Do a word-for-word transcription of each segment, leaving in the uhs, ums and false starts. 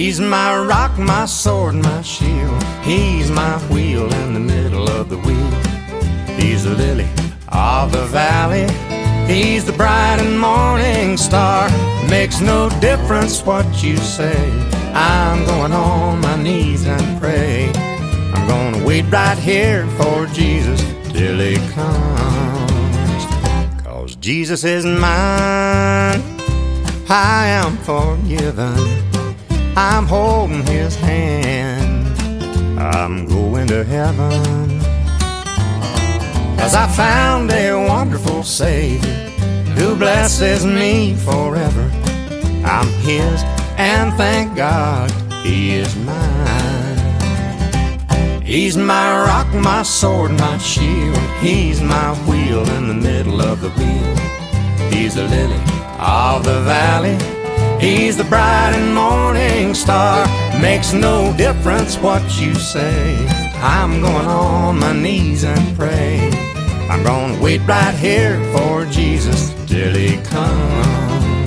He's my rock, my sword, my shield. He's my wheel in the middle of the wheel. He's the lily of the valley. He's the bright and morning star. Makes no difference what you say. I'm going on my knees and pray. I'm gonna wait right here for Jesus till he comes. 'Cause Jesus is mine, I am forgiven. I'm holding his hand, I'm going to heaven. 'Cause I found a wonderful Savior who blesses me forever. I'm his, and thank God he is mine. He's my rock, my sword, my shield. He's my wheel in the middle of the wheel. He's the lily of the valley. He's the bright and morning star. Makes no difference what you say. I'm going on my knees and pray. I'm gonna wait right here for Jesus till he comes.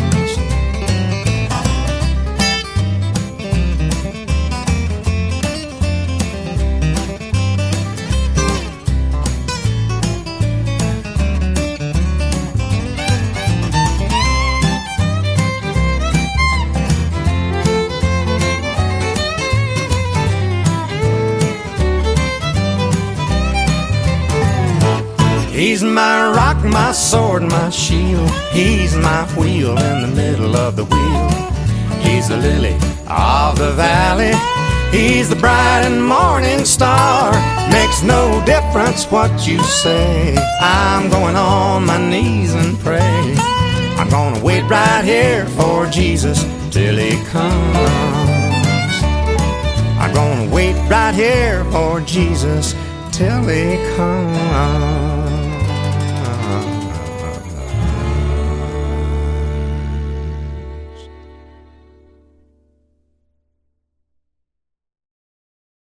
He's my rock, my sword, my shield. He's my wheel in the middle of the wheel. He's the lily of the valley. He's the bright and morning star. Makes no difference what you say. I'm going on my knees and pray. I'm gonna wait right here for Jesus till he comes. I'm gonna wait right here for Jesus till he comes.